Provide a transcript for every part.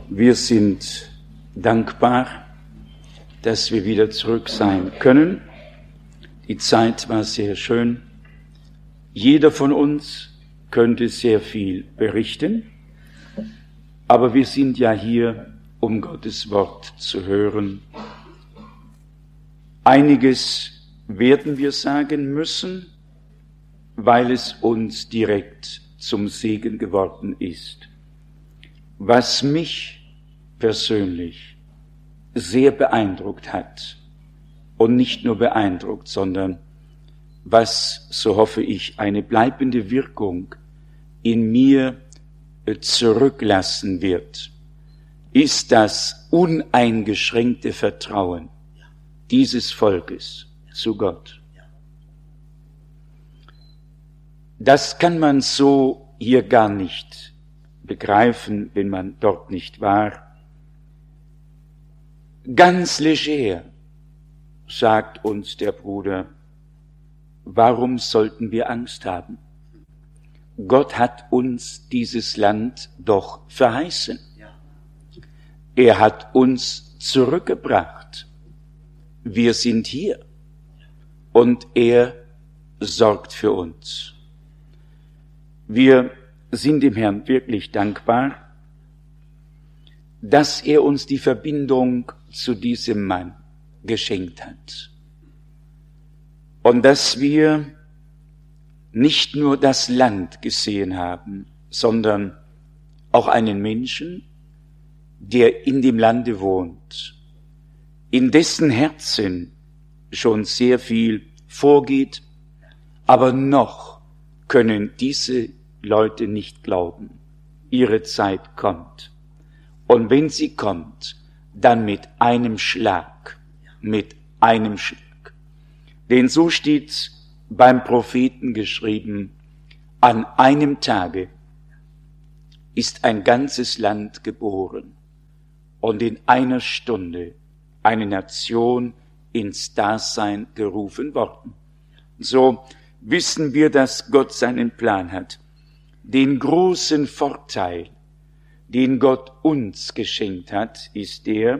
Wir sind dankbar, dass wir wieder zurück sein können. Die Zeit war sehr schön. Jeder von uns könnte sehr viel berichten, aber wir sind ja hier, um Gottes Wort zu hören. Einiges werden wir sagen müssen, weil es uns direkt zum Segen geworden ist. Was mich persönlich sehr beeindruckt hat, und nicht nur beeindruckt, sondern was, so hoffe ich, eine bleibende Wirkung in mir zurücklassen wird, ist das uneingeschränkte Vertrauen dieses Volkes zu Gott. Das kann man so hier gar nicht begreifen, wenn man dort nicht war. Ganz leger sagt uns der Bruder, warum sollten wir Angst haben? Gott hat uns dieses Land doch verheißen. Er hat uns zurückgebracht. Wir sind hier und er sorgt für uns. Wir sind dem Herrn wirklich dankbar, dass er uns die Verbindung zu diesem Mann geschenkt hat. Und dass wir nicht nur das Land gesehen haben, sondern auch einen Menschen, der in dem Lande wohnt, in dessen Herzen schon sehr viel vorgeht, aber noch können diese Leute nicht glauben. Ihre Zeit kommt. Und wenn sie kommt, dann mit einem Schlag. Mit einem Schlag. Denn so steht beim Propheten geschrieben, an einem Tage ist ein ganzes Land geboren und in einer Stunde eine Nation ins Dasein gerufen worden. So wissen wir, dass Gott seinen Plan hat. Den großen Vorteil, den Gott uns geschenkt hat, ist der,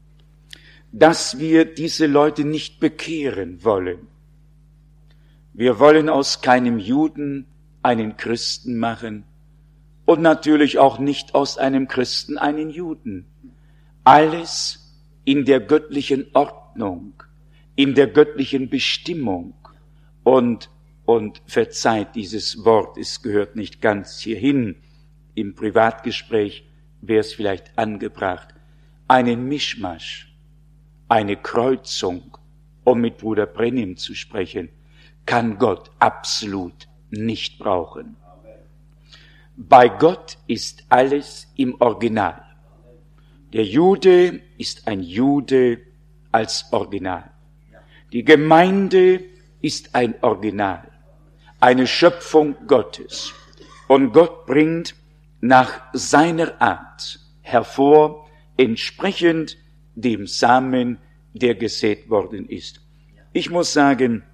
dass wir diese Leute nicht bekehren wollen. Wir wollen aus keinem Juden einen Christen machen und natürlich auch nicht aus einem Christen einen Juden. Alles in der göttlichen Ordnung, in der göttlichen Bestimmung und verzeiht dieses Wort, es gehört nicht ganz hierhin. Im Privatgespräch wäre es vielleicht angebracht. Einen Mischmasch, eine Kreuzung, um mit Bruder Brennim zu sprechen, kann Gott absolut nicht brauchen. Bei Gott ist alles im Original. Der Jude ist ein Jude als Original. Die Gemeinde ist ein Original, eine Schöpfung Gottes. Und Gott bringt nach seiner Art hervor, entsprechend dem Samen, der gesät worden ist. Ich muss sagen,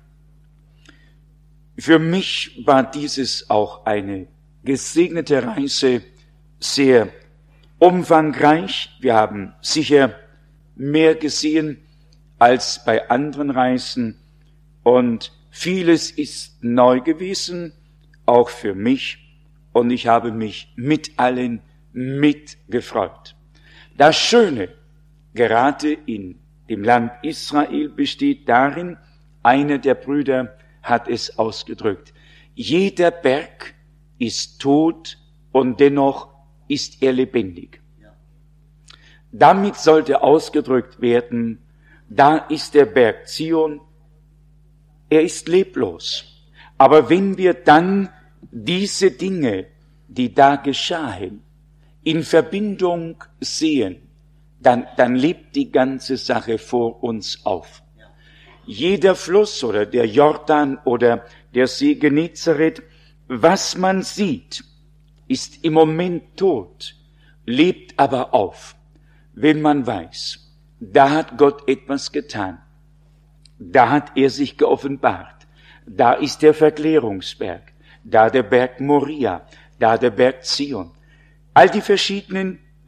für mich war dieses auch eine gesegnete Reise, sehr umfangreich. Wir haben sicher mehr gesehen als bei anderen Reisen und vieles ist neu gewesen, auch für mich, und ich habe mich mit allen mitgefreut. Das Schöne, gerade in dem Land Israel, besteht darin, einer der Brüder hat es ausgedrückt, jeder Berg ist tot und dennoch ist er lebendig. Damit sollte ausgedrückt werden, da ist der Berg Zion, er ist leblos. Aber wenn wir dann diese Dinge, die da geschahen, in Verbindung sehen, dann lebt die ganze Sache vor uns auf. Jeder Fluss oder der Jordan oder der See Genezareth, was man sieht, ist im Moment tot, lebt aber auf, wenn man weiß, da hat Gott etwas getan, da hat er sich geoffenbart, da ist der Verklärungsberg, da der Berg Moria, da der Berg Zion. All die verschiedenen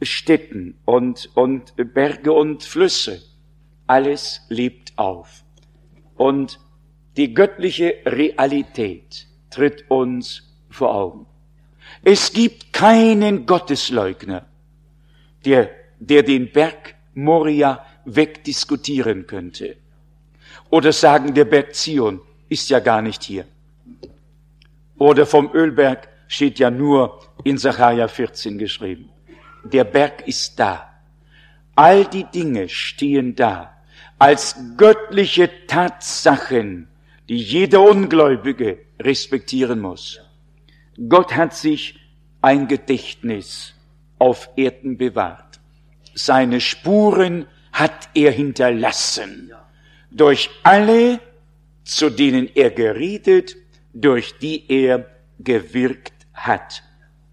Städten und Berge und Flüsse, alles lebt auf. Und die göttliche Realität tritt uns vor Augen. Es gibt keinen Gottesleugner, der den Berg Moria wegdiskutieren könnte. Oder sagen, der Berg Zion ist ja gar nicht hier. Oder vom Ölberg steht ja nur in Sacharja 14 geschrieben. Der Berg ist da. All die Dinge stehen da als göttliche Tatsachen, die jeder Ungläubige respektieren muss. Gott hat sich ein Gedächtnis auf Erden bewahrt. Seine Spuren hat er hinterlassen. Durch alle, zu denen er geredet, durch die er gewirkt hat.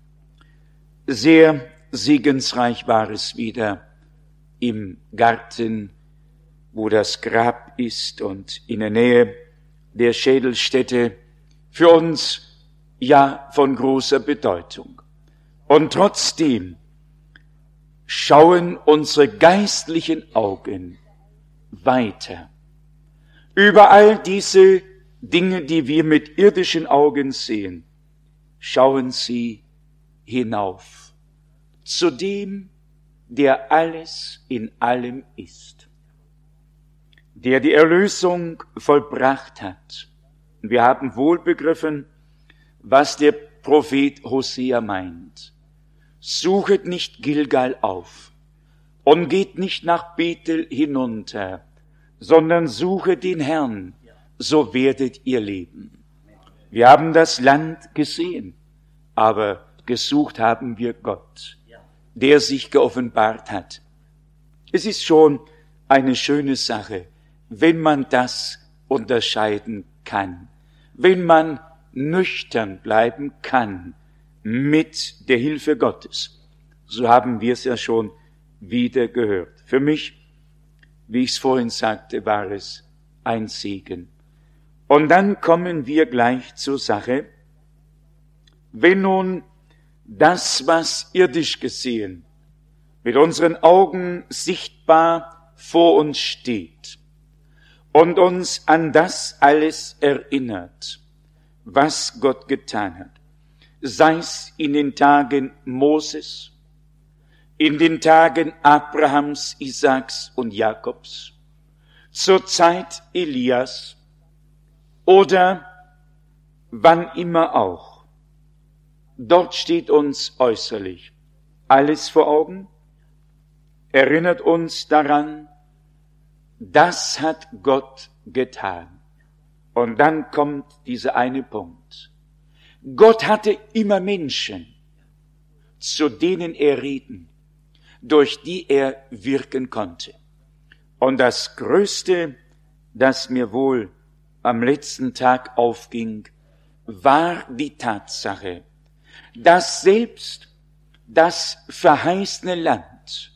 Sehr segensreich war es wieder im Garten, wo das Grab ist und in der Nähe der Schädelstätte, für uns ja von großer Bedeutung. Und trotzdem schauen unsere geistlichen Augen weiter. Über all diese Dinge, die wir mit irdischen Augen sehen, schauen sie hinauf zu dem, der alles in allem ist, der die Erlösung vollbracht hat. Wir haben wohl begriffen, was der Prophet Hosea meint. Suchet nicht Gilgal auf und geht nicht nach Bethel hinunter, sondern suchet den Herrn, so werdet ihr leben. Wir haben das Land gesehen, aber gesucht haben wir Gott, der sich geoffenbart hat. Es ist schon eine schöne Sache, wenn man das unterscheiden kann, wenn man nüchtern bleiben kann mit der Hilfe Gottes. So haben wir es ja schon wieder gehört. Für mich, wie ich es vorhin sagte, war es ein Segen. Und dann kommen wir gleich zur Sache. Wenn nun das, was irdisch gesehen, mit unseren Augen sichtbar vor uns steht und uns an das alles erinnert, was Gott getan hat, sei es in den Tagen Moses, in den Tagen Abrahams, Isaaks und Jakobs, zur Zeit Elias oder wann immer auch. Dort steht uns äußerlich alles vor Augen, erinnert uns daran, das hat Gott getan. Und dann kommt dieser eine Punkt. Gott hatte immer Menschen, zu denen er reden, durch die er wirken konnte. Und das Größte, das mir wohl am letzten Tag aufging, war die Tatsache, dass selbst das verheißene Land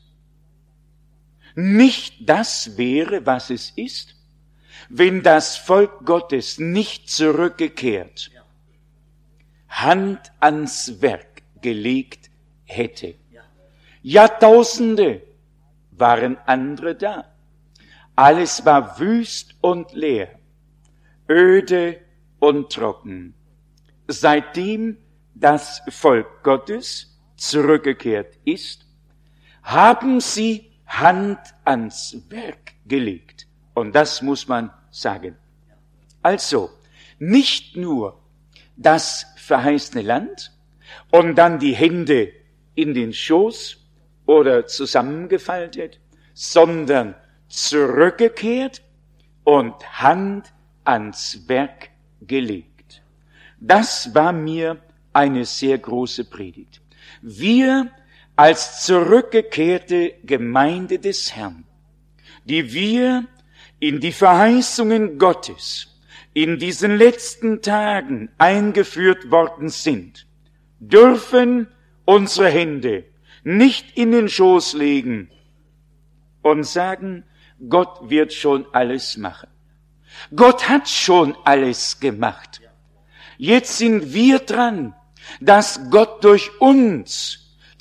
nicht das wäre, was es ist, wenn das Volk Gottes nicht zurückgekehrt, Hand ans Werk gelegt hätte. Jahrtausende waren andere da. Alles war wüst und leer, öde und trocken. Seitdem das Volk Gottes zurückgekehrt ist, haben sie Hand ans Werk gelegt. Und das muss man sagen. Also, nicht nur das verheißene Land und dann die Hände in den Schoß oder zusammengefaltet, sondern zurückgekehrt und Hand ans Werk gelegt. Das war mir eine sehr große Predigt. Wir als zurückgekehrte Gemeinde des Herrn, die wir in die Verheißungen Gottes in diesen letzten Tagen eingeführt worden sind, dürfen unsere Hände nicht in den Schoß legen und sagen, Gott wird schon alles machen. Gott hat schon alles gemacht. Jetzt sind wir dran, dass Gott durch uns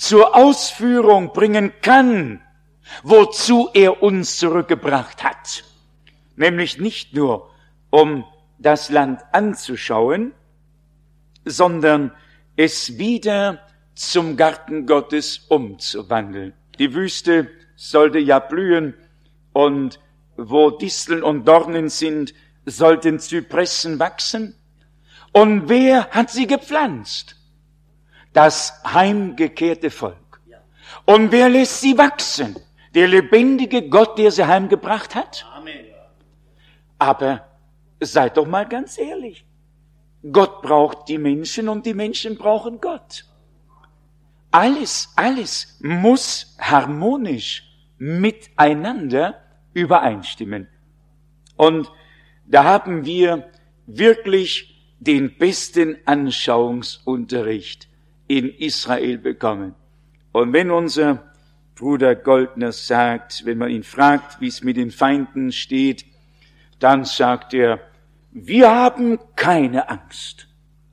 zur Ausführung bringen kann, wozu er uns zurückgebracht hat. Nämlich nicht nur, um das Land anzuschauen, sondern es wieder zum Garten Gottes umzuwandeln. Die Wüste sollte ja blühen und wo Disteln und Dornen sind, sollten Zypressen wachsen. Und wer hat sie gepflanzt? Das heimgekehrte Volk. Und wer lässt sie wachsen? Der lebendige Gott, der sie heimgebracht hat. Aber seid doch mal ganz ehrlich. Gott braucht die Menschen und die Menschen brauchen Gott. Alles muss harmonisch miteinander übereinstimmen. Und da haben wir wirklich den besten Anschauungsunterricht in Israel bekommen. Und wenn unser Bruder Goldner sagt, wenn man ihn fragt, wie es mit den Feinden steht, dann sagt er, wir haben keine Angst.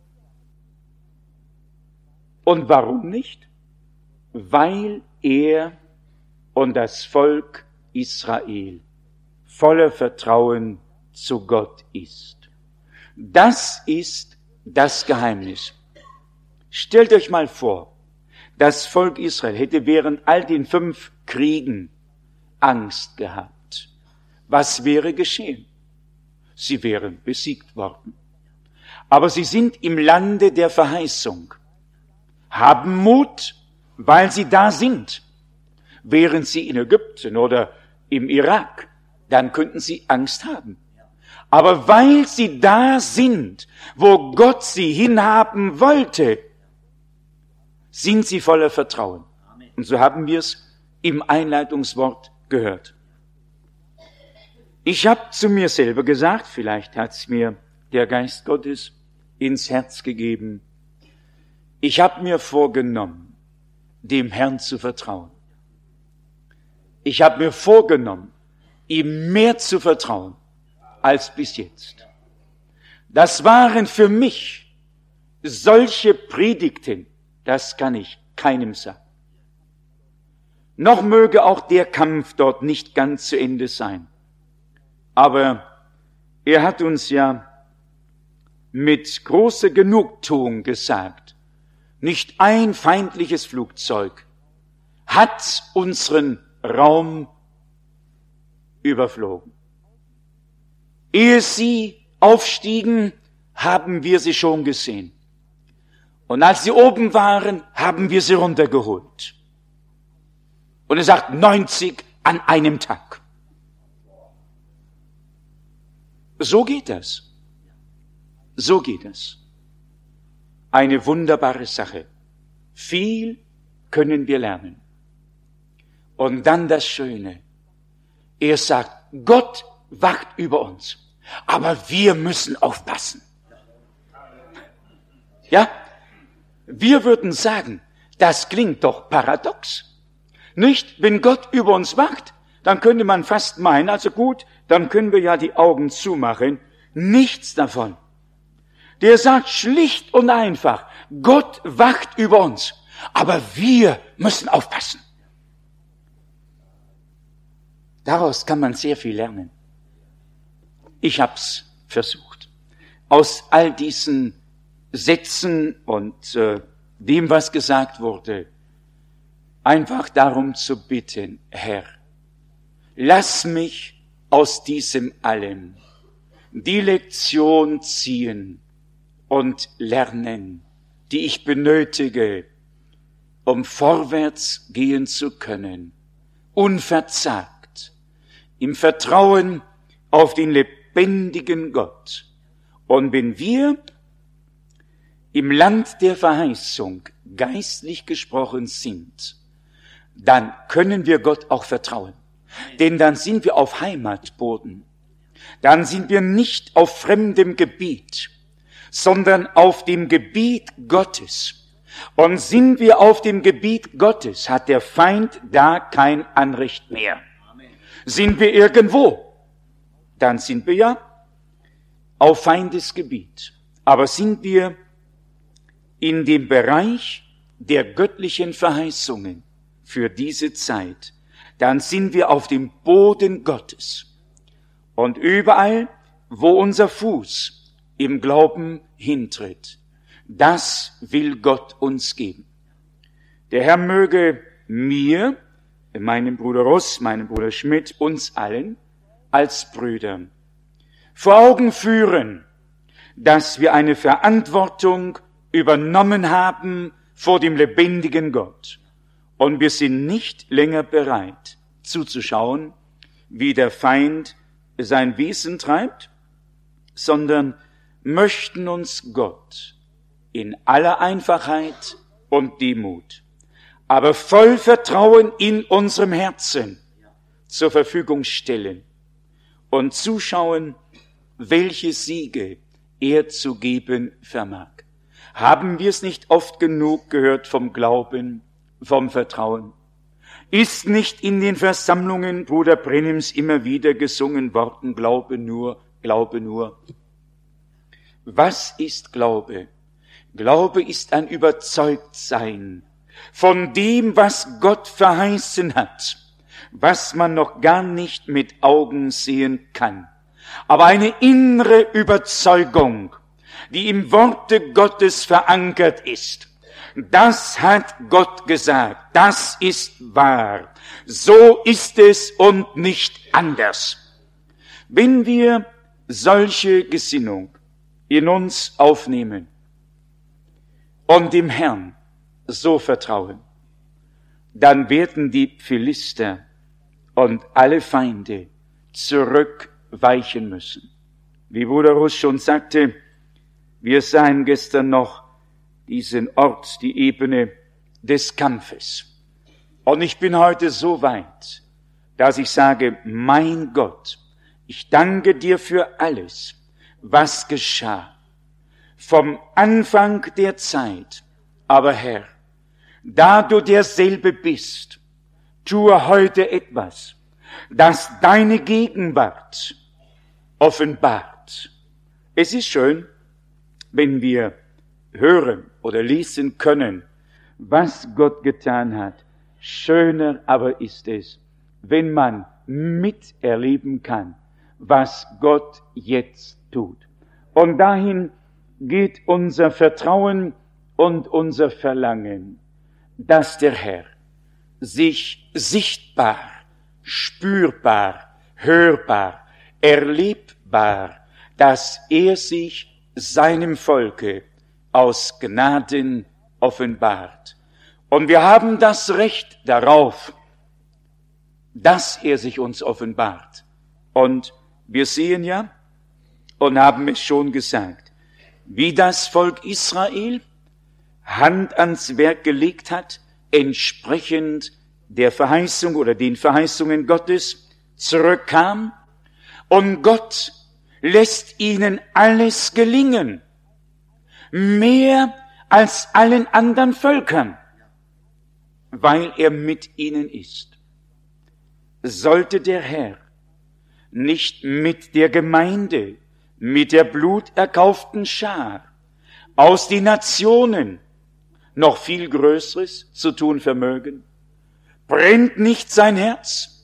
Und warum nicht? Weil er und das Volk Israel voller Vertrauen zu Gott ist. Das ist das Geheimnis. Stellt euch mal vor, das Volk Israel hätte während all den 5 Kriegen Angst gehabt. Was wäre geschehen? Sie wären besiegt worden. Aber sie sind im Lande der Verheißung, haben Mut, weil sie da sind. Wären sie in Ägypten oder im Irak, dann könnten sie Angst haben. Aber weil sie da sind, wo Gott sie hinhaben wollte, sind sie voller Vertrauen. Und so haben wir es im Einleitungswort gehört. Ich habe zu mir selber gesagt, vielleicht hat es mir der Geist Gottes ins Herz gegeben, ich habe mir vorgenommen, dem Herrn zu vertrauen. Ich habe mir vorgenommen, ihm mehr zu vertrauen als bis jetzt. Das waren für mich solche Predigten, das kann ich keinem sagen. Noch möge auch der Kampf dort nicht ganz zu Ende sein. Aber er hat uns ja mit großer Genugtuung gesagt, nicht ein feindliches Flugzeug hat unseren Raum überflogen. Ehe sie aufstiegen, haben wir sie schon gesehen. Und als sie oben waren, haben wir sie runtergeholt. Und er sagt 90 an einem Tag. So geht das. So geht es. Eine wunderbare Sache. Viel können wir lernen. Und dann das Schöne. Er sagt, Gott wacht über uns. Aber wir müssen aufpassen. Ja? Wir würden sagen, das klingt doch paradox. Nicht, wenn Gott über uns wacht, dann könnte man fast meinen, also gut, dann können wir ja die Augen zumachen. Nichts davon. Der sagt schlicht und einfach, Gott wacht über uns, aber wir müssen aufpassen. Daraus kann man sehr viel lernen. Ich hab's versucht. Aus all diesen Sätzen und dem, was gesagt wurde, einfach darum zu bitten, Herr, lass mich aus diesem allem die Lektion ziehen und lernen, die ich benötige, um vorwärts gehen zu können, unverzagt, im Vertrauen auf den lebendigen Gott. Und wenn wir im Land der Verheißung geistlich gesprochen sind, dann können wir Gott auch vertrauen. Denn dann sind wir auf Heimatboden. Dann sind wir nicht auf fremdem Gebiet, sondern auf dem Gebiet Gottes. Und sind wir auf dem Gebiet Gottes, hat der Feind da kein Anrecht mehr. Sind wir irgendwo, dann sind wir ja auf Feindesgebiet. Aber sind wir in dem Bereich der göttlichen Verheißungen für diese Zeit, dann sind wir auf dem Boden Gottes. Und überall, wo unser Fuß im Glauben hintritt, das will Gott uns geben. Der Herr möge mir, meinem Bruder Ross, meinem Bruder Schmidt, uns allen als Brüdern vor Augen führen, dass wir eine Verantwortung übernommen haben vor dem lebendigen Gott. Und wir sind nicht länger bereit, zuzuschauen, wie der Feind sein Wesen treibt, sondern möchten uns Gott in aller Einfachheit und Demut, aber voll Vertrauen in unserem Herzen zur Verfügung stellen und zuschauen, welche Siege er zu geben vermag. Haben wir es nicht oft genug gehört vom Glauben, vom Vertrauen? Ist nicht in den Versammlungen Bruder Brennims immer wieder gesungen worden, Glaube nur, Glaube nur? Was ist Glaube? Glaube ist ein Überzeugtsein von dem, was Gott verheißen hat, was man noch gar nicht mit Augen sehen kann. Aber eine innere Überzeugung, die im Worte Gottes verankert ist. Das hat Gott gesagt, das ist wahr, so ist es und nicht anders. Wenn wir solche Gesinnung in uns aufnehmen und dem Herrn so vertrauen, dann werden die Philister und alle Feinde zurückweichen müssen. Wie Bruder Russ schon sagte, wir sahen gestern noch diesen Ort, die Ebene des Kampfes. Und ich bin heute so weit, dass ich sage, mein Gott, ich danke dir für alles, was geschah. Vom Anfang der Zeit. Aber Herr, da du derselbe bist, tue heute etwas, das deine Gegenwart offenbart. Es ist schön, wenn wir hören oder lesen können, was Gott getan hat. Schöner aber ist es, wenn man miterleben kann, was Gott jetzt tut. Und dahin geht unser Vertrauen und unser Verlangen, dass der Herr sich sichtbar, spürbar, hörbar, erlebbar, dass er sich seinem Volke aus Gnaden offenbart. Und wir haben das Recht darauf, dass er sich uns offenbart. Und wir sehen ja und haben es schon gesagt, wie das Volk Israel Hand ans Werk gelegt hat, entsprechend der Verheißung oder den Verheißungen Gottes zurückkam. Und Gott lässt ihnen alles gelingen, mehr als allen anderen Völkern, weil er mit ihnen ist. Sollte der Herr nicht mit der Gemeinde, mit der bluterkauften Schar aus den Nationen noch viel Größeres zu tun vermögen? Brennt nicht sein Herz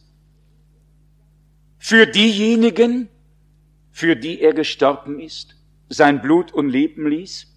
für diejenigen, für die er gestorben ist, sein Blut und Leben ließ?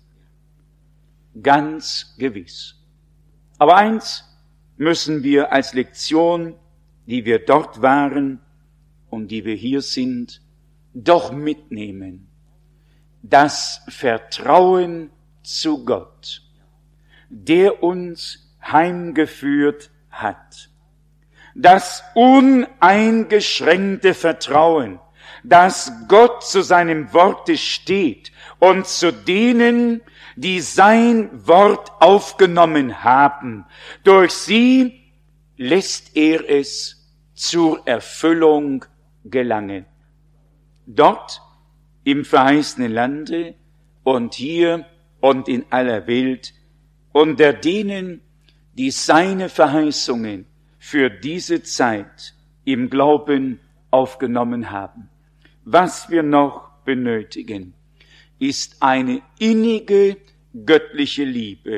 Ganz gewiss. Aber eins müssen wir als Lektion, die wir dort waren und die wir hier sind, doch mitnehmen. Das Vertrauen zu Gott, der uns heimgeführt hat. Das uneingeschränkte Vertrauen, dass Gott zu seinem Worte steht und zu denen, die sein Wort aufgenommen haben. Durch sie lässt er es zur Erfüllung gelangen. Dort im verheißenen Lande und hier und in aller Welt unter denen, die seine Verheißungen für diese Zeit im Glauben aufgenommen haben. Was wir noch benötigen, ist eine innige göttliche Liebe,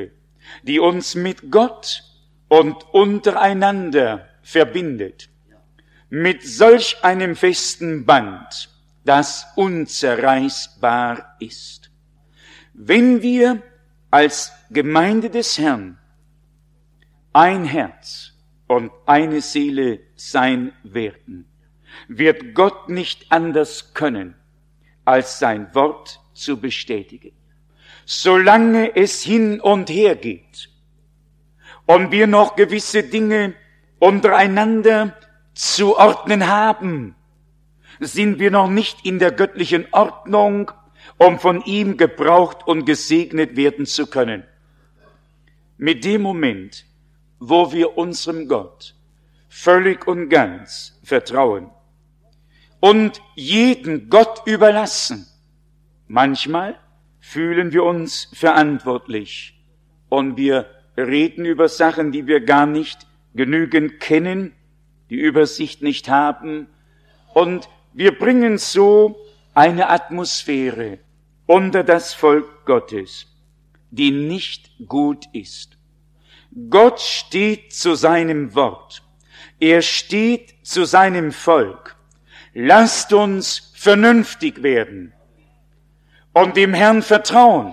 die uns mit Gott und untereinander verbindet, mit solch einem festen Band, das unzerreißbar ist. Wenn wir als Gemeinde des Herrn ein Herz und eine Seele sein werden, wird Gott nicht anders können, als sein Wort zu bestätigen. Solange es hin und her geht und wir noch gewisse Dinge untereinander zu ordnen haben, sind wir noch nicht in der göttlichen Ordnung, um von ihm gebraucht und gesegnet werden zu können. Mit dem Moment, wo wir unserem Gott völlig und ganz vertrauen und jeden Gott überlassen, manchmal fühlen wir uns verantwortlich und wir reden über Sachen, die wir gar nicht genügend kennen, die Übersicht nicht haben, und wir bringen so eine Atmosphäre unter das Volk Gottes, die nicht gut ist. Gott steht zu seinem Wort. Er steht zu seinem Volk. Lasst uns vernünftig werden und dem Herrn vertrauen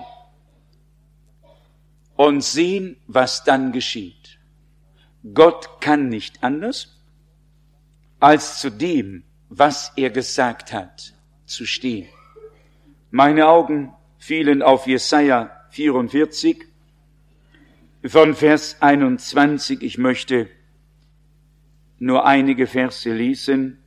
und sehen, was dann geschieht. Gott kann nicht anders, als zu dem, was er gesagt hat, zu stehen. Meine Augen fielen auf Jesaja 44 von Vers 21. Ich möchte nur einige Verse lesen.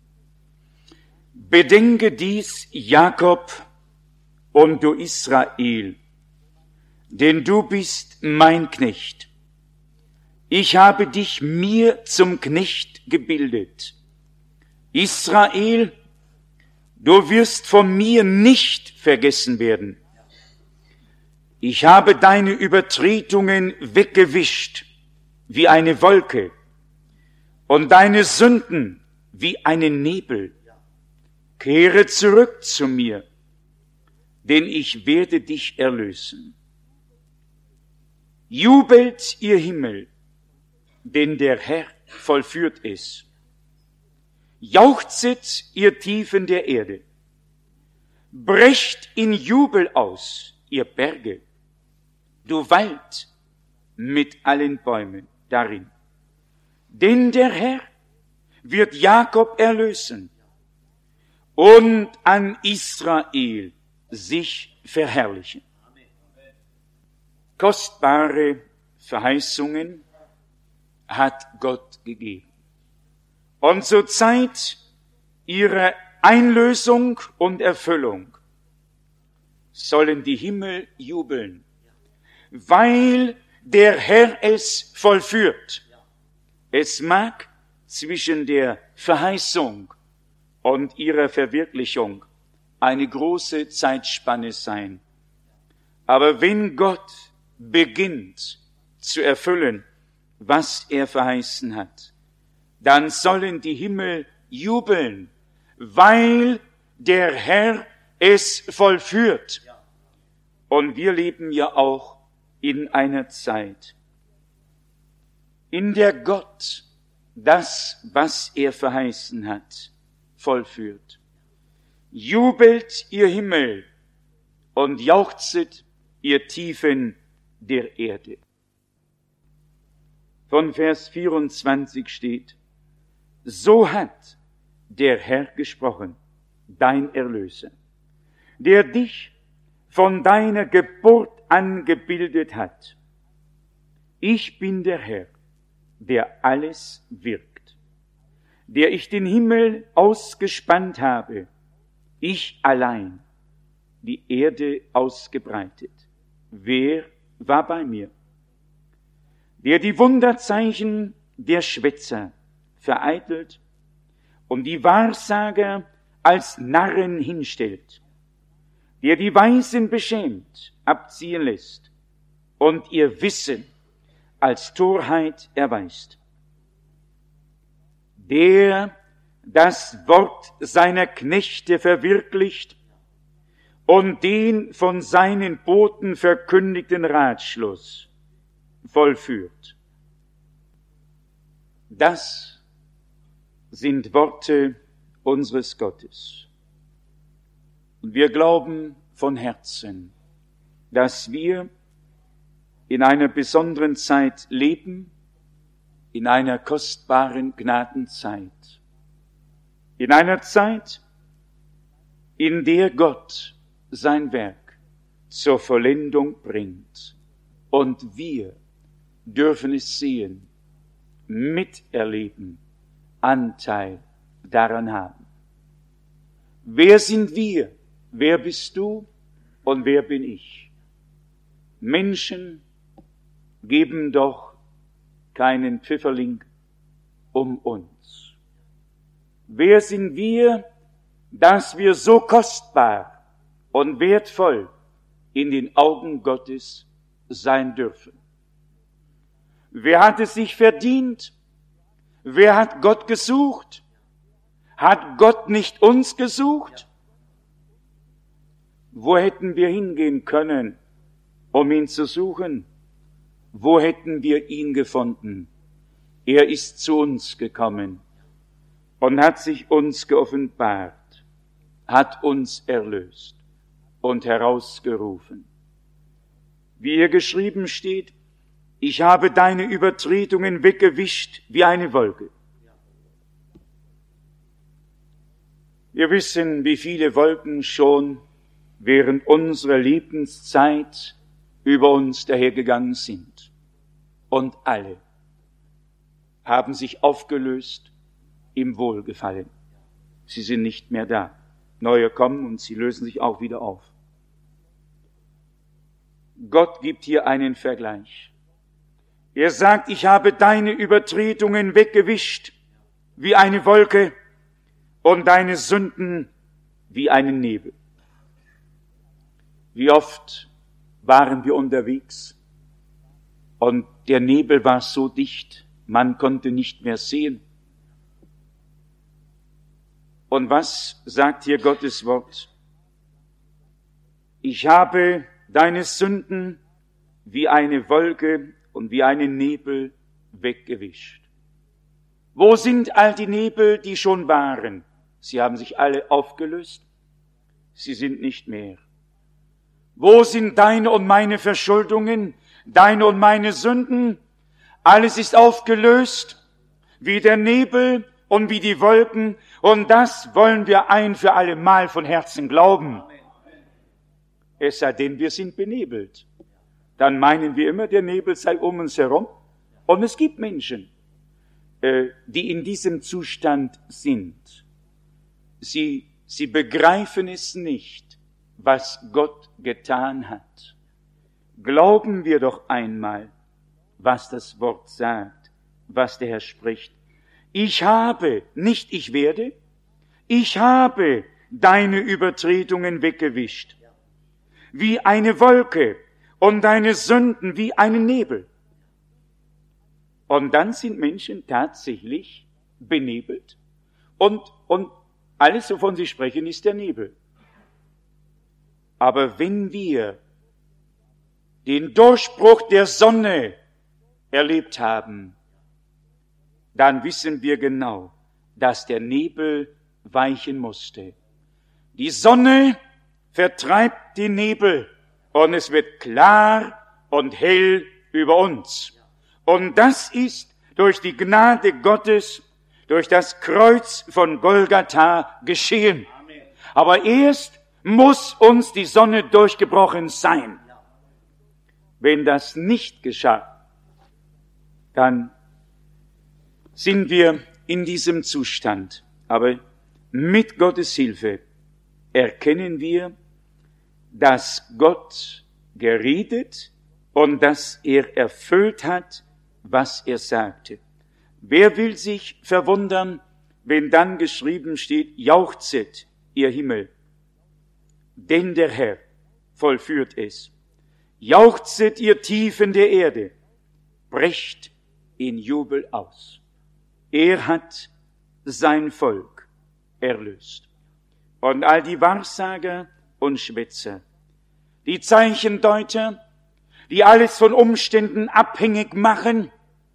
Bedenke dies, Jakob, und du Israel, denn du bist mein Knecht. Ich habe dich mir zum Knecht gebildet. Israel, du wirst von mir nicht vergessen werden. Ich habe deine Übertretungen weggewischt wie eine Wolke und deine Sünden wie einen Nebel. Kehre zurück zu mir, denn ich werde dich erlösen. Jubelt, ihr Himmel, denn der Herr vollführt es. Jauchzet, ihr Tiefen der Erde. Brecht in Jubel aus, ihr Berge, du Wald mit allen Bäumen darin. Denn der Herr wird Jakob erlösen und an Israel sich verherrlichen. Kostbare Verheißungen hat Gott gegeben. Und zur Zeit ihrer Einlösung und Erfüllung sollen die Himmel jubeln, weil der Herr es vollführt. Es mag zwischen der Verheißung und ihrer Verwirklichung eine große Zeitspanne sein. Aber wenn Gott beginnt zu erfüllen, was er verheißen hat, dann sollen die Himmel jubeln, weil der Herr es vollführt. Und wir leben ja auch in einer Zeit, in der Gott das, was er verheißen hat, vollführt. Jubelt, ihr Himmel, und jauchzet, ihr Tiefen der Erde. Von Vers 24 steht: So hat der Herr gesprochen, dein Erlöser, der dich von deiner Geburt an gebildet hat. Ich bin der Herr, der alles wirkt, der ich den Himmel ausgespannt habe, ich allein die Erde ausgebreitet. Wer war bei mir? Der die Wunderzeichen der Schwätzer vereitelt und die Wahrsager als Narren hinstellt, der die Weisen beschämt abziehen lässt und ihr Wissen als Torheit erweist, der das Wort seiner Knechte verwirklicht und den von seinen Boten verkündigten Ratschluss vollführt. Das sind Worte unseres Gottes. Und wir glauben von Herzen, dass wir in einer besonderen Zeit leben, in einer kostbaren Gnadenzeit, in einer Zeit, in der Gott sein Werk zur Vollendung bringt. Und wir dürfen es sehen, miterleben, Anteil daran haben. Wer sind wir? Wer bist du? Und wer bin ich? Menschen geben doch keinen Pfifferling um uns. Wer sind wir, dass wir so kostbar und wertvoll in den Augen Gottes sein dürfen? Wer hat es sich verdient? Wer hat Gott gesucht? Hat Gott nicht uns gesucht? Wo hätten wir hingehen können, um ihn zu suchen? Wo hätten wir ihn gefunden? Er ist zu uns gekommen und hat sich uns geoffenbart, hat uns erlöst und herausgerufen. Wie hier geschrieben steht, ich habe deine Übertretungen weggewischt wie eine Wolke. Wir wissen, wie viele Wolken schon während unserer Lebenszeit über uns dahergegangen sind. Und alle haben sich aufgelöst im Wohlgefallen. Sie sind nicht mehr da. Neue kommen und sie lösen sich auch wieder auf. Gott gibt hier einen Vergleich. Er sagt, ich habe deine Übertretungen weggewischt wie eine Wolke und deine Sünden wie einen Nebel. Wie oft waren wir unterwegs und der Nebel war so dicht, man konnte nicht mehr sehen. Und was sagt hier Gottes Wort? Ich habe deine Sünden wie eine Wolke und wie einen Nebel weggewischt. Wo sind all die Nebel, die schon waren? Sie haben sich alle aufgelöst. Sie sind nicht mehr. Wo sind deine und meine Verschuldungen, deine und meine Sünden? Alles ist aufgelöst, wie der Nebel und wie die Wolken. Und das wollen wir ein für alle Mal von Herzen glauben. Es sei denn, wir sind benebelt. Dann meinen wir immer, der Nebel sei um uns herum. Und es gibt Menschen, die in diesem Zustand sind. Sie begreifen es nicht, was Gott getan hat. Glauben wir doch einmal, was das Wort sagt, was der Herr spricht. Ich habe, nicht ich werde, ich habe deine Übertretungen weggewischt, wie eine Wolke und deine Sünden wie einen Nebel. Und dann sind Menschen tatsächlich benebelt und alles, wovon sie sprechen, ist der Nebel. Aber wenn wir den Durchbruch der Sonne erlebt haben, dann wissen wir genau, dass der Nebel weichen musste. Die Sonne vertreibt den Nebel und es wird klar und hell über uns. Und das ist durch die Gnade Gottes, durch das Kreuz von Golgatha geschehen. Aber erst muss uns die Sonne durchgebrochen sein. Wenn das nicht geschah, dann sind wir in diesem Zustand. Aber mit Gottes Hilfe erkennen wir, dass Gott geredet und dass er erfüllt hat, was er sagte. Wer will sich verwundern, wenn dann geschrieben steht, jauchzet, ihr Himmel, denn der Herr vollführt es. Jauchzet, ihr Tiefen der Erde, brecht in Jubel aus. Er hat sein Volk erlöst. Und all die Wahrsager und Schwätzer, die Zeichendeuter, die alles von Umständen abhängig machen.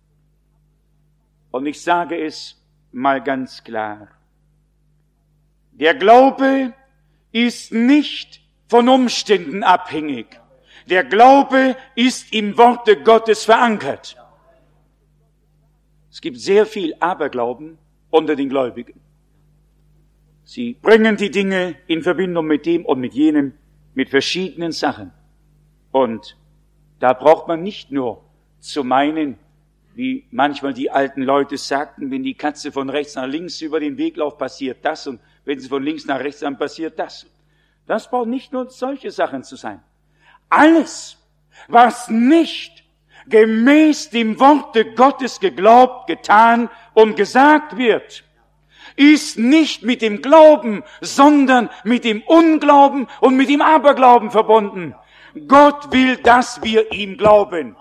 Und ich sage es mal ganz klar. Der Glaube ist nicht von Umständen abhängig. Der Glaube ist im Worte Gottes verankert. Es gibt sehr viel Aberglauben unter den Gläubigen. Sie bringen die Dinge in Verbindung mit dem und mit jenem, mit verschiedenen Sachen. Und da braucht man nicht nur zu meinen, wie manchmal die alten Leute sagten, wenn die Katze von rechts nach links über den Weg läuft, passiert das, und wenn sie von links nach rechts, dann passiert das. Das braucht nicht nur solche Sachen zu sein. Alles, was nicht gemäß dem Worte Gottes geglaubt, getan und gesagt wird, ist nicht mit dem Glauben, sondern mit dem Unglauben und mit dem Aberglauben verbunden. Gott will, dass wir ihm glauben.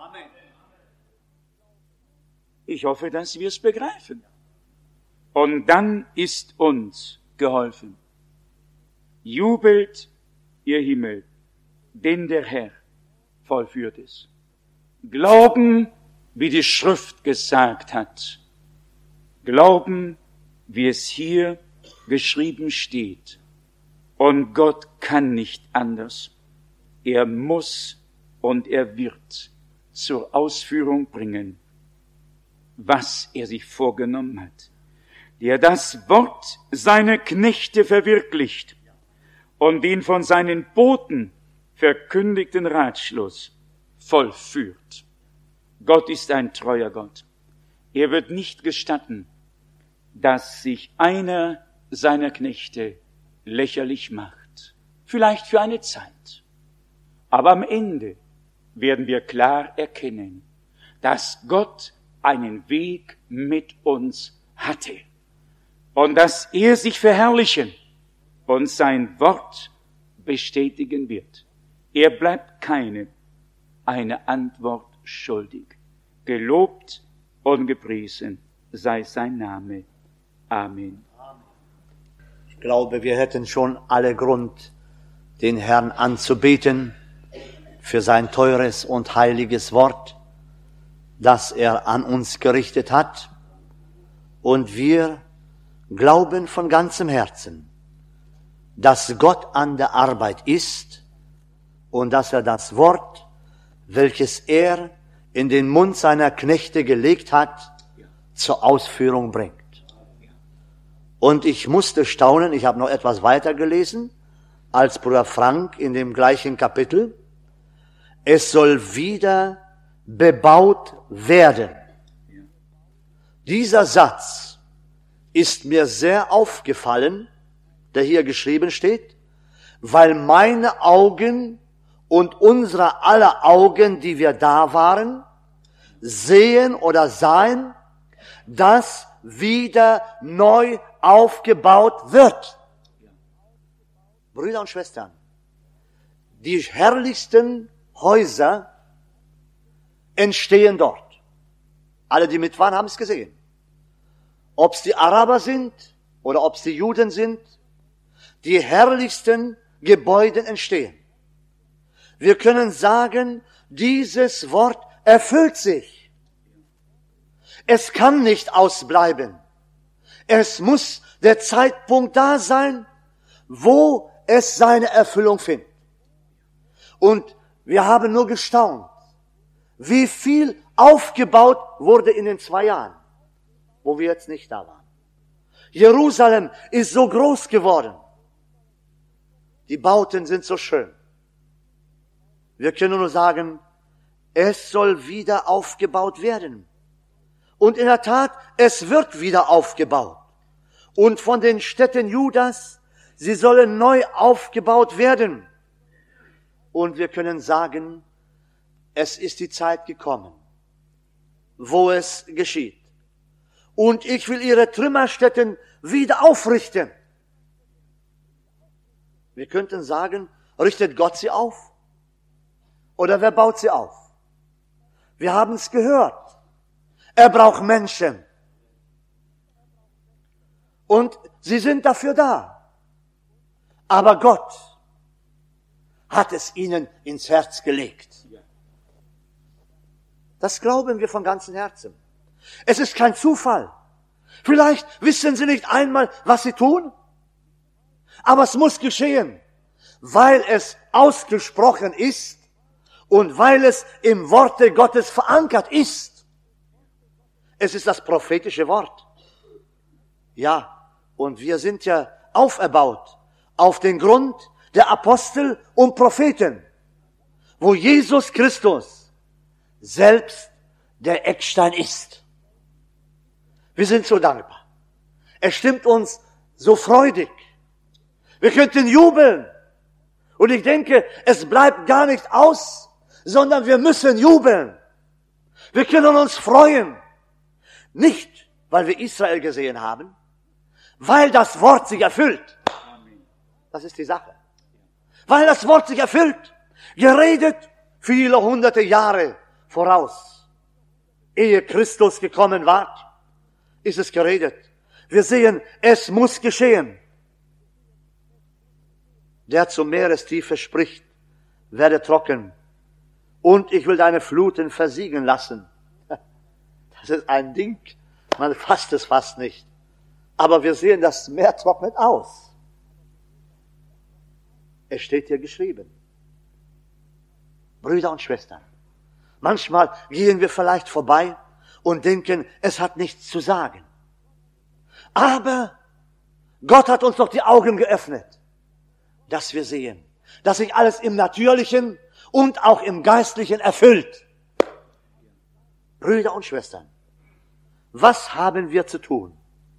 Ich hoffe, dass wir es begreifen. Und dann ist uns geholfen. Jubelt, ihr Himmel, denn der Herr vollführt es. Glauben, wie die Schrift gesagt hat. Glauben, wie es hier geschrieben steht. Und Gott kann nicht anders. Er muss und er wird zur Ausführung bringen, was er sich vorgenommen hat. Der das Wort seiner Knechte verwirklicht und den von seinen Boten verkündigten Ratschluss vollführt. Gott ist ein treuer Gott. Er wird nicht gestatten, dass sich einer seiner Knechte lächerlich macht. Vielleicht für eine Zeit. Aber am Ende werden wir klar erkennen, dass Gott einen Weg mit uns hatte und dass er sich verherrlichen und sein Wort bestätigen wird. Er bleibt eine Antwort schuldig. Gelobt und gepriesen sei sein Name. Amen. Ich glaube, wir hätten schon alle Grund, den Herrn anzubeten für sein teures und heiliges Wort, das er an uns gerichtet hat. Und wir glauben von ganzem Herzen, dass Gott an der Arbeit ist und dass er das Wort, welches er in den Mund seiner Knechte gelegt hat, zur Ausführung bringt. Und ich musste staunen, ich habe noch etwas weiter gelesen, als Bruder Frank in dem gleichen Kapitel. Es soll wieder bebaut werden. Dieser Satz ist mir sehr aufgefallen, der hier geschrieben steht, weil meine Augen und unsere aller Augen, die wir da waren, sehen oder sahen, dass wieder neu aufgebaut wird. Brüder und Schwestern, die herrlichsten Häuser entstehen dort. Alle, die mit waren, haben es gesehen. Ob es die Araber sind oder ob es die Juden sind, die herrlichsten Gebäude entstehen. Wir können sagen, dieses Wort erfüllt sich. Es kann nicht ausbleiben. Es muss der Zeitpunkt da sein, wo es seine Erfüllung findet. Und wir haben nur gestaunt, wie viel aufgebaut wurde in den 2 Jahren, wo wir jetzt nicht da waren. Jerusalem ist so groß geworden. Die Bauten sind so schön. Wir können nur sagen, es soll wieder aufgebaut werden. Und in der Tat, es wird wieder aufgebaut. Und von den Städten Judas, sie sollen neu aufgebaut werden. Und wir können sagen, es ist die Zeit gekommen, wo es geschieht. Und ich will ihre Trümmerstätten wieder aufrichten. Wir könnten sagen, richtet Gott sie auf? Oder wer baut sie auf? Wir haben es gehört. Er braucht Menschen. Und sie sind dafür da. Aber Gott hat es ihnen ins Herz gelegt. Das glauben wir von ganzem Herzen. Es ist kein Zufall. Vielleicht wissen Sie nicht einmal, was Sie tun, aber es muss geschehen, weil es ausgesprochen ist und weil es im Worte Gottes verankert ist. Es ist das prophetische Wort. Ja, und wir sind ja auferbaut auf den Grund der Apostel und Propheten, wo Jesus Christus selbst der Eckstein ist. Wir sind so dankbar. Es stimmt uns so freudig. Wir könnten jubeln. Und ich denke, es bleibt gar nicht aus, sondern wir müssen jubeln. Wir können uns freuen. Nicht, weil wir Israel gesehen haben, weil das Wort sich erfüllt. Das ist die Sache. Weil das Wort sich erfüllt. Geredet viele hunderte Jahre voraus. Ehe Christus gekommen war, ist es geredet. Wir sehen, es muss geschehen. Der zur Meerestiefe spricht, werde trocken, und ich will deine Fluten versiegen lassen. Das ist ein Ding, man fasst es fast nicht. Aber wir sehen, das Meer trocknet aus. Es steht hier geschrieben. Brüder und Schwestern, manchmal gehen wir vielleicht vorbei und denken, es hat nichts zu sagen. Aber Gott hat uns doch die Augen geöffnet, dass wir sehen, dass sich alles im Natürlichen und auch im Geistlichen erfüllt. Brüder und Schwestern, was haben wir zu tun?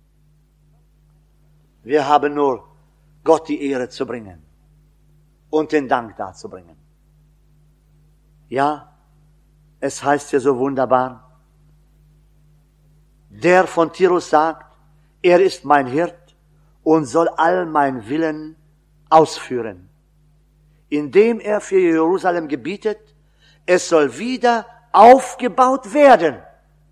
Wir haben nur Gott die Ehre zu bringen und den Dank darzubringen. Ja, es heißt hier so wunderbar, der von Tyrus sagt, er ist mein Hirt und soll all mein Willen ausführen, indem er für Jerusalem gebietet, es soll wieder aufgebaut werden.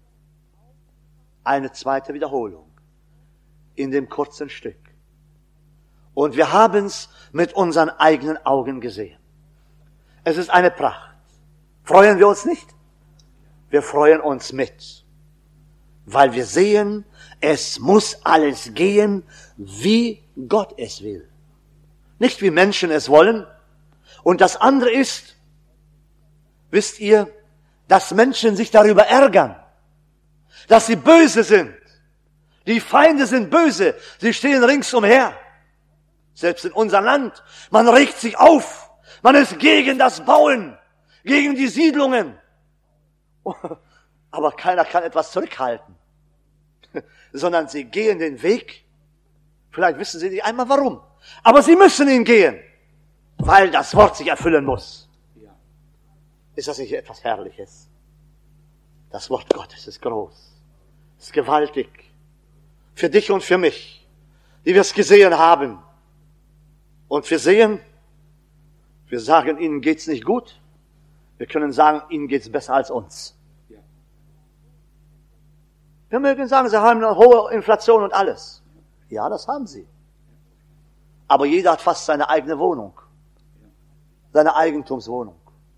Eine zweite Wiederholung in dem kurzen Stück. Und wir haben es mit unseren eigenen Augen gesehen. Es ist eine Pracht. Freuen wir uns nicht? Wir freuen uns mit, weil wir sehen, es muss alles gehen, wie Gott es will. Nicht wie Menschen es wollen. Und das andere ist, wisst ihr, dass Menschen sich darüber ärgern, dass sie böse sind. Die Feinde sind böse, sie stehen ringsumher. Selbst in unserem Land, man regt sich auf, man ist gegen das Bauen, gegen die Siedlungen. Aber keiner kann etwas zurückhalten, sondern sie gehen den Weg. Vielleicht wissen sie nicht einmal warum, aber sie müssen ihn gehen, weil das Wort sich erfüllen muss. Ist das nicht etwas Herrliches? Das Wort Gottes ist groß, ist gewaltig. Für dich und für mich, die wir es gesehen haben. Und wir sehen, wir sagen, ihnen geht's nicht gut. Wir können sagen, ihnen geht's besser als uns. Wir mögen sagen, sie haben eine hohe Inflation und alles. Ja, das haben sie. Aber jeder hat fast seine eigene Wohnung. Seine Eigentumswohnung.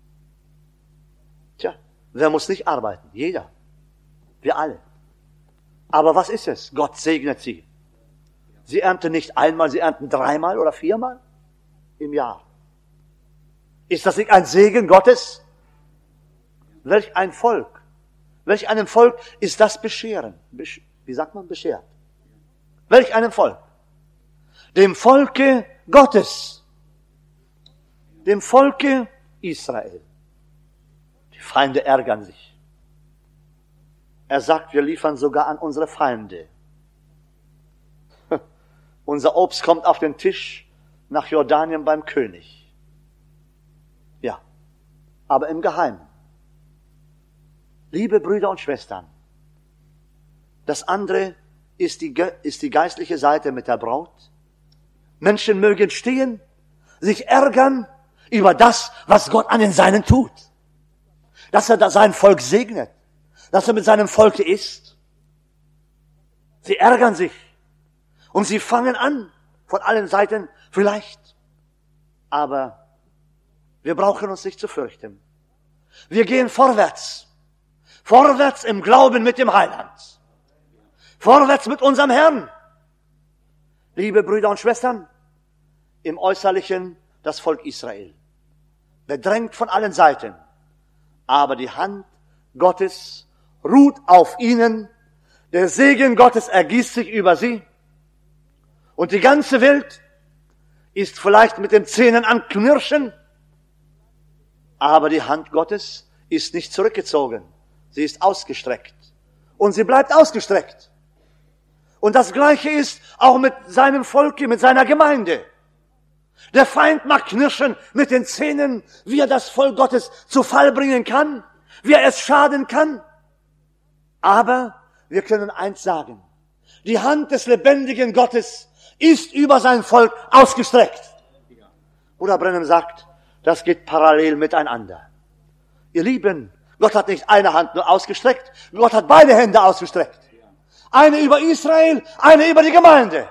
Tja, wer muss nicht arbeiten? Jeder. Wir alle. Aber was ist es? Gott segnet sie. Sie ernten nicht einmal, sie ernten 3-mal oder 4-mal im Jahr. Ist das nicht ein Segen Gottes? Welch ein Volk. Welch einem Volk ist das bescheren? Wie sagt man beschert? Welch einem Volk? Dem Volke Gottes. Dem Volke Israel. Die Feinde ärgern sich. Er sagt, wir liefern sogar an unsere Feinde. Unser Obst kommt auf den Tisch nach Jordanien beim König. Ja, aber im Geheimen. Liebe Brüder und Schwestern, das andere ist die geistliche Seite mit der Braut. Menschen mögen stehen, sich ärgern über das, was Gott an den Seinen tut. Dass er sein Volk segnet, dass er mit seinem Volke ist. Sie ärgern sich und sie fangen an, von allen Seiten vielleicht. Aber wir brauchen uns nicht zu fürchten. Wir gehen vorwärts. Vorwärts im Glauben mit dem Heiland. Vorwärts mit unserem Herrn. Liebe Brüder und Schwestern, im Äußerlichen das Volk Israel. Bedrängt von allen Seiten. Aber die Hand Gottes ruht auf ihnen. Der Segen Gottes ergießt sich über sie. Und die ganze Welt ist vielleicht mit den Zähnen am Knirschen. Aber die Hand Gottes ist nicht zurückgezogen. Sie ist ausgestreckt. Und sie bleibt ausgestreckt. Und das Gleiche ist auch mit seinem Volk, mit seiner Gemeinde. Der Feind mag knirschen mit den Zähnen, wie er das Volk Gottes zu Fall bringen kann, wie er es schaden kann. Aber wir können eins sagen. Die Hand des lebendigen Gottes ist über sein Volk ausgestreckt. Bruder Branham sagt, das geht parallel miteinander. Ihr Lieben, Gott hat nicht eine Hand nur ausgestreckt, Gott hat beide Hände ausgestreckt. Eine über Israel, eine über die Gemeinde.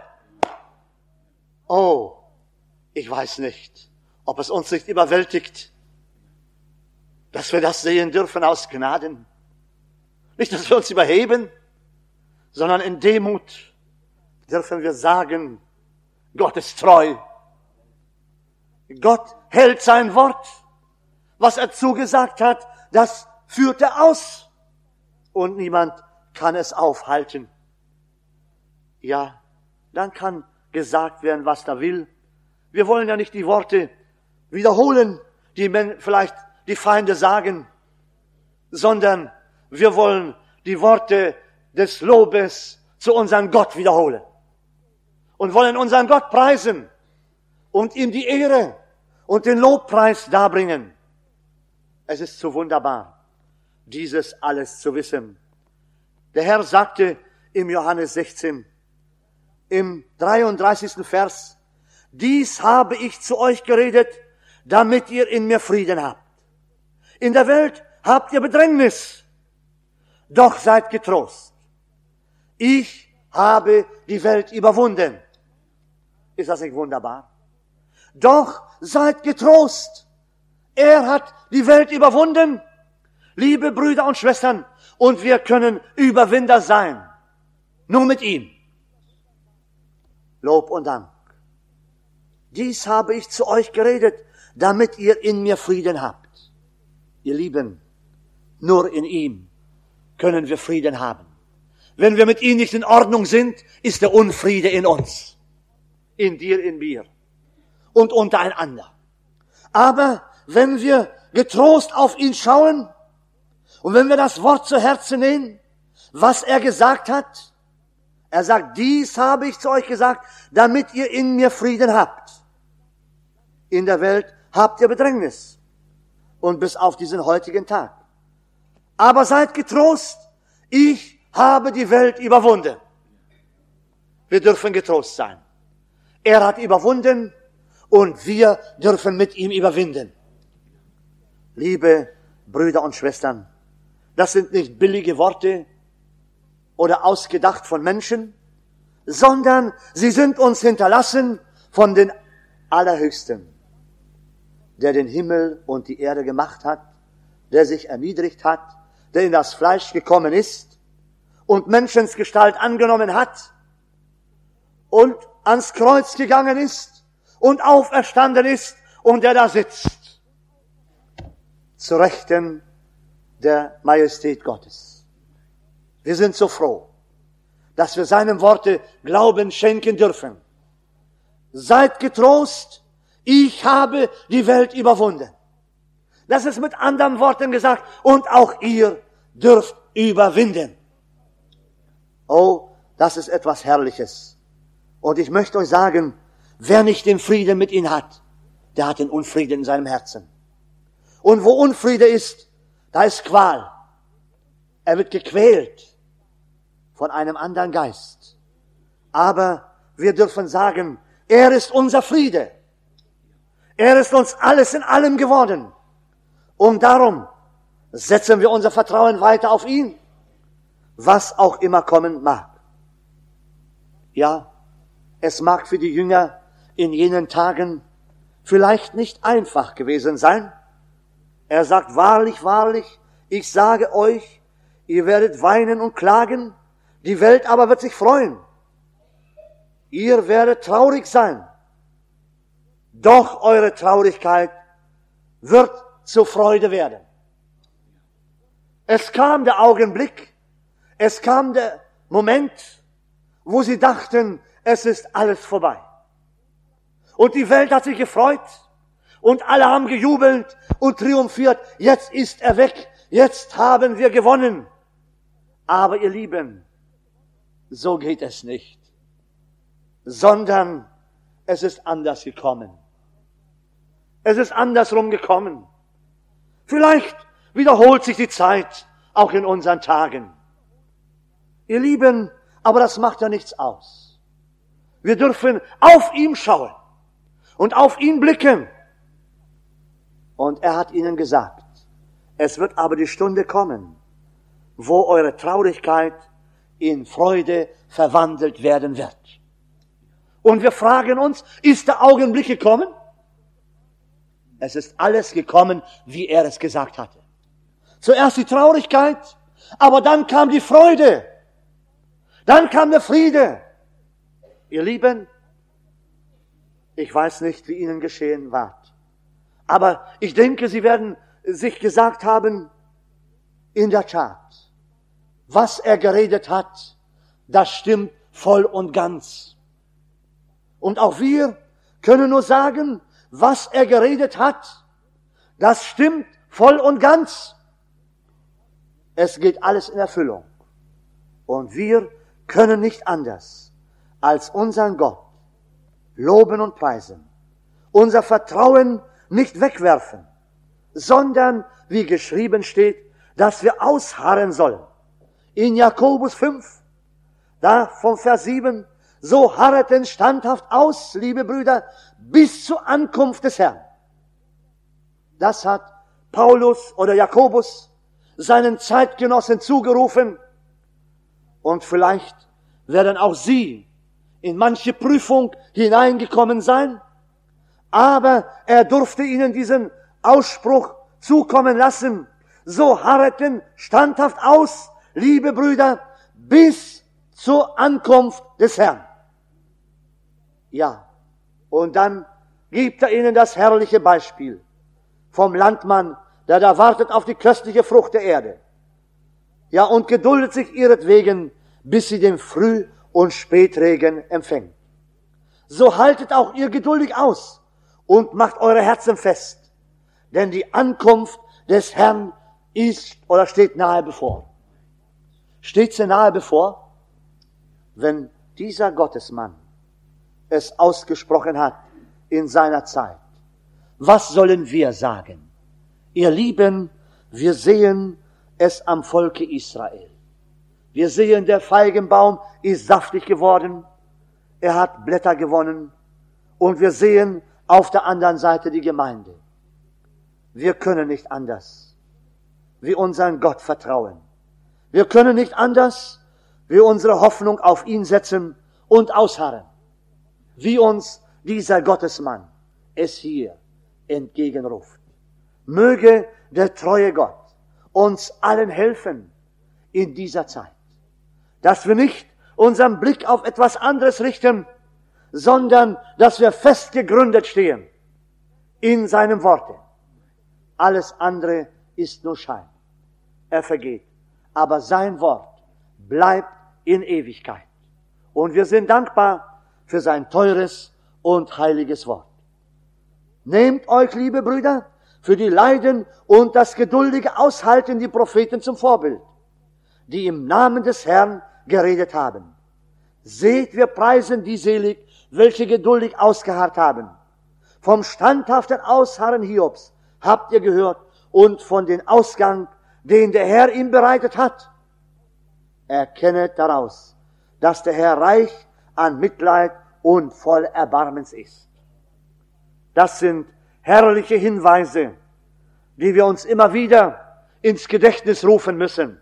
Oh, ich weiß nicht, ob es uns nicht überwältigt, dass wir das sehen dürfen aus Gnaden. Nicht, dass wir uns überheben, sondern in Demut dürfen wir sagen, Gott ist treu. Gott hält sein Wort. Was er zugesagt hat, das führt er aus. Und niemand kann es aufhalten. Ja, dann kann gesagt werden, was da will. Wir wollen ja nicht die Worte wiederholen, die vielleicht die Feinde sagen, sondern wir wollen die Worte des Lobes zu unserem Gott wiederholen. Und wollen unseren Gott preisen und ihm die Ehre und den Lobpreis darbringen. Es ist so wunderbar, dieses alles zu wissen. Der Herr sagte im Johannes 16, im 33. Vers, dies habe ich zu euch geredet, damit ihr in mir Frieden habt. In der Welt habt ihr Bedrängnis, doch seid getrost. Ich habe die Welt überwunden. Ist das nicht wunderbar? Doch seid getrost. Er hat die Welt überwunden. Liebe Brüder und Schwestern, und wir können Überwinder sein. Nur mit ihm. Lob und Dank. Dies habe ich zu euch geredet, damit ihr in mir Frieden habt. Ihr Lieben, nur in ihm können wir Frieden haben. Wenn wir mit ihm nicht in Ordnung sind, ist der Unfriede in uns. In dir, in mir. Und untereinander. Aber wenn wir getrost auf ihn schauen und wenn wir das Wort zu Herzen nehmen, was er gesagt hat, er sagt, dies habe ich zu euch gesagt, damit ihr in mir Frieden habt. In der Welt habt ihr Bedrängnis. Und bis auf diesen heutigen Tag. Aber seid getrost, ich habe die Welt überwunden. Wir dürfen getrost sein. Er hat überwunden und wir dürfen mit ihm überwinden. Liebe Brüder und Schwestern, das sind nicht billige Worte oder ausgedacht von Menschen, sondern sie sind uns hinterlassen von den Allerhöchsten, der den Himmel und die Erde gemacht hat, der sich erniedrigt hat, der in das Fleisch gekommen ist und Menschensgestalt angenommen hat und ans Kreuz gegangen ist und auferstanden ist und der da sitzt, zu Rechten der Majestät Gottes. Wir sind so froh, dass wir seinem Worte Glauben schenken dürfen. Seid getrost, ich habe die Welt überwunden. Das ist mit anderen Worten gesagt, und auch ihr dürft überwinden. Oh, das ist etwas Herrliches. Und ich möchte euch sagen, wer nicht den Frieden mit ihm hat, der hat den Unfrieden in seinem Herzen. Und wo Unfriede ist, da ist Qual. Er wird gequält von einem anderen Geist. Aber wir dürfen sagen, er ist unser Friede. Er ist uns alles in allem geworden. Und darum setzen wir unser Vertrauen weiter auf ihn, was auch immer kommen mag. Ja, es mag für die Jünger in jenen Tagen vielleicht nicht einfach gewesen sein. Er sagt, wahrlich, wahrlich, ich sage euch, Ihr werdet weinen und klagen, die Welt aber wird sich freuen. Ihr werdet traurig sein. Doch eure Traurigkeit wird zur Freude werden. Es kam der Augenblick, es kam der Moment, wo sie dachten, es ist alles vorbei. Und die Welt hat sich gefreut und alle haben gejubelt und triumphiert. Jetzt ist er weg, jetzt haben wir gewonnen. Aber ihr Lieben, so geht es nicht, sondern es ist anders gekommen. Es ist andersrum gekommen. Vielleicht wiederholt sich die Zeit auch in unseren Tagen. Ihr Lieben, aber das macht ja nichts aus. Wir dürfen auf ihn schauen und auf ihn blicken. Und er hat ihnen gesagt, es wird aber die Stunde kommen, wo eure Traurigkeit in Freude verwandelt werden wird. Und wir fragen uns, ist der Augenblick gekommen? Es ist alles gekommen, wie er es gesagt hatte. Zuerst die Traurigkeit, aber dann kam die Freude. Dann kam der Friede. Ihr Lieben, ich weiß nicht, wie Ihnen geschehen war. Aber ich denke, Sie werden sich gesagt haben, in der Tat, was er geredet hat, das stimmt voll und ganz. Und auch wir können nur sagen, was er geredet hat, das stimmt voll und ganz. Es geht alles in Erfüllung. Und wir können nicht anders, als unseren Gott loben und preisen, unser Vertrauen nicht wegwerfen, sondern, wie geschrieben steht, dass wir ausharren sollen. In Jakobus 5, da vom Vers 7, so harreten standhaft aus, liebe Brüder, bis zur Ankunft des Herrn. Das hat Paulus oder Jakobus seinen Zeitgenossen zugerufen. Und vielleicht werden auch sie in manche Prüfung hineingekommen sein. Aber er durfte ihnen diesen Ausspruch zukommen lassen. So harreten standhaft aus, liebe Brüder, bis zur Ankunft des Herrn. Ja, und dann gibt er ihnen das herrliche Beispiel vom Landmann, der da wartet auf die köstliche Frucht der Erde. Ja, und geduldet sich ihretwegen, bis sie den Früh- und Spätregen empfängt. So haltet auch ihr geduldig aus und macht eure Herzen fest, denn die Ankunft des Herrn ist oder steht nahe bevor. Steht sie nahe bevor? Wenn dieser Gottesmann es ausgesprochen hat in seiner Zeit, was sollen wir sagen? Ihr Lieben, wir sehen es am Volke Israel. Wir sehen, der Feigenbaum ist saftig geworden, er hat Blätter gewonnen und wir sehen auf der anderen Seite die Gemeinde. Wir können nicht anders, wie unseren Gott vertrauen. Wir können nicht anders, wie unsere Hoffnung auf ihn setzen und ausharren, wie uns dieser Gottesmann es hier entgegenruft. Möge der treue Gott uns allen helfen in dieser Zeit, dass wir nicht unseren Blick auf etwas anderes richten, sondern dass wir fest gegründet stehen in seinem Worte. Alles andere ist nur Schein. Er vergeht. Aber sein Wort bleibt in Ewigkeit. Und wir sind dankbar für sein teures und heiliges Wort. Nehmt euch, liebe Brüder, für die Leiden und das geduldige Aushalten die Propheten zum Vorbild, die im Namen des Herrn geredet haben. Seht, wir preisen die selig, welche geduldig ausgeharrt haben. Vom standhaften Ausharren Hiobs habt ihr gehört und von dem Ausgang, den der Herr ihm bereitet hat. Erkennet daraus, dass der Herr reich an Mitleid und voll Erbarmens ist. Das sind herrliche Hinweise, die wir uns immer wieder ins Gedächtnis rufen müssen.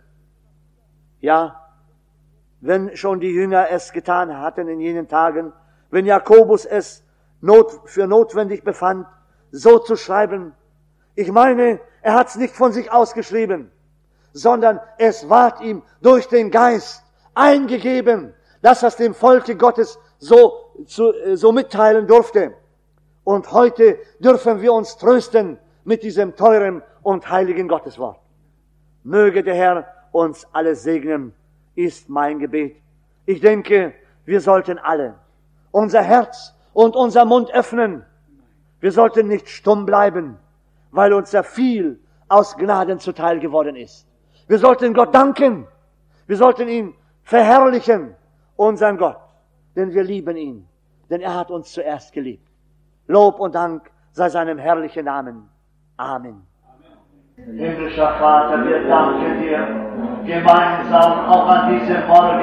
Ja, wenn schon die Jünger es getan hatten in jenen Tagen, wenn Jakobus es für notwendig befand, so zu schreiben. Ich meine, er hat es nicht von sich ausgeschrieben, sondern es ward ihm durch den Geist eingegeben, dass er es dem Volke Gottes so mitteilen durfte. Und heute dürfen wir uns trösten mit diesem teuren und heiligen Gotteswort. Möge der Herr uns alle segnen, ist mein Gebet. Ich denke, wir sollten alle unser Herz und unser Mund öffnen. Wir sollten nicht stumm bleiben, weil uns ja viel aus Gnaden zuteil geworden ist. Wir sollten Gott danken. Wir sollten ihn verherrlichen, unseren Gott, denn wir lieben ihn, denn er hat uns zuerst geliebt. Lob und Dank sei seinem herrlichen Namen. Amen. Himmlischer Vater, wir danken dir gemeinsam auch an diesem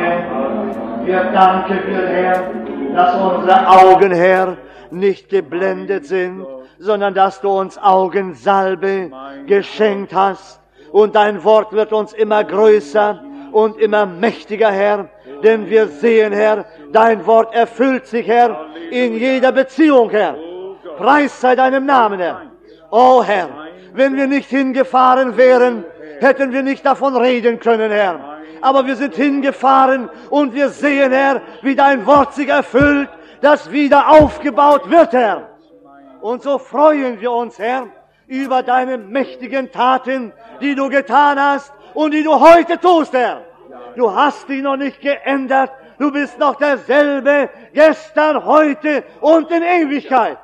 Morgen. Wir danken dir, Herr, dass unsere Augen, Herr, nicht geblendet sind, sondern dass du uns Augensalbe geschenkt hast. Und dein Wort wird uns immer größer und immer mächtiger, Herr. Denn wir sehen, Herr, dein Wort erfüllt sich, Herr, in jeder Beziehung, Herr. Preis sei deinem Namen, Herr. O Herr, wenn wir nicht hingefahren wären, hätten wir nicht davon reden können, Herr. Aber wir sind hingefahren und wir sehen, Herr, wie dein Wort sich erfüllt, das wieder aufgebaut wird, Herr. Und so freuen wir uns, Herr, über deine mächtigen Taten, die du getan hast und die du heute tust, Herr. Du hast dich noch nicht geändert. Du bist noch derselbe, gestern, heute und in Ewigkeit.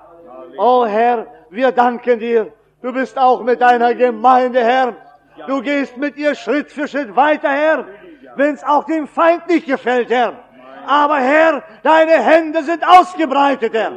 O Herr, wir danken dir. Du bist auch mit deiner Gemeinde, Herr. Du gehst mit ihr Schritt für Schritt weiter, Herr, wenn es auch dem Feind nicht gefällt, Herr. Aber Herr, deine Hände sind ausgebreitet, Herr.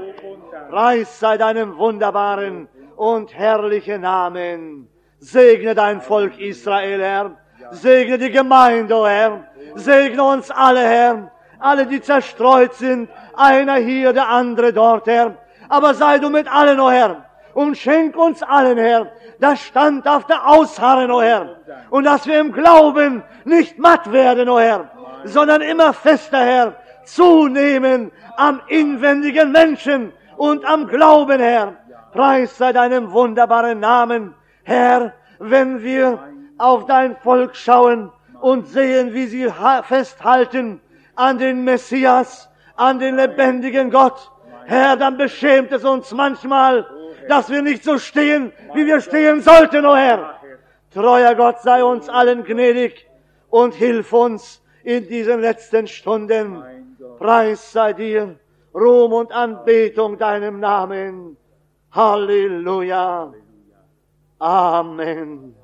Preis sei deinem wunderbaren und herrlichen Namen. Segne dein Volk Israel, Herr. Segne die Gemeinde, o Herr. Segne uns alle, Herr. Alle, die zerstreut sind. Einer hier, der andere dort, Herr. Aber sei du mit allen, o Herr. Und schenk uns allen, Herr, das standhafte Ausharren, o Herr. Und dass wir im Glauben nicht matt werden, o Herr, sondern immer fester, Herr, zunehmen am inwendigen Menschen und am Glauben, Herr. Preis sei deinem wunderbaren Namen, Herr, wenn wir auf dein Volk schauen und sehen, wie sie festhalten an den Messias, an den lebendigen Gott. Herr, dann beschämt es uns manchmal, dass wir nicht so stehen, wie wir stehen sollten, o Herr. Treuer Gott, sei uns allen gnädig und hilf uns in diesen letzten Stunden. Preis sei dir, Ruhm und Anbetung deinem Namen. Halleluja. Amen.